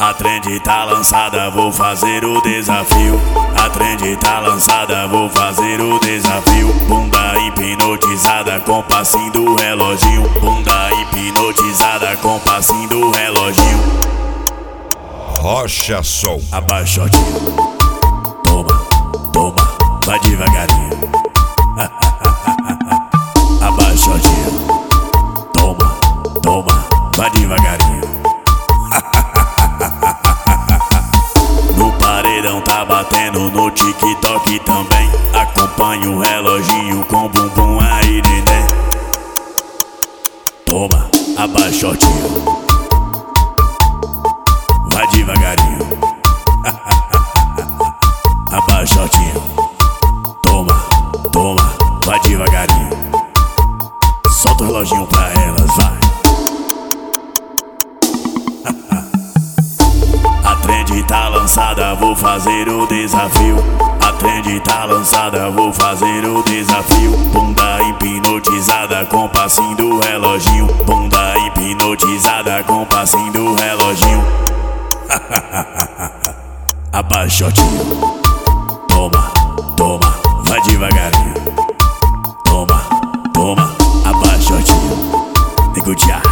A trend tá lançada, vou fazer o desafio. A trend tá lançada, vou fazer o desafio. Bunda hipnotizada com passinho do reloginho. Bunda hipnotizada com passinho do reloginho. Rocha Som. Abaixa o tiro. Toma, toma, vai devagarinho. Abaixa o tiro. Toma, toma, vai devagarinho. No paredão tá batendo, no TikTok também. Acompanha o reloginho com bumbum aí, neném. Toma, abaixa o tiro. Vai devagarinho. Abaixa o tiro. Toma, toma, vai devagarinho. Solta o reloginho pra elas, vai. A trend tá lançada, vou fazer o desafio. A trend tá lançada, vou fazer o desafio. Bunda hipnotizada com passinho do reloginho. Bunda hipnotizada com passinho do reloginho. Abaixa o tiro. Toma, toma, vai devagarinho. Toma, toma, abaixa o tiro. Nego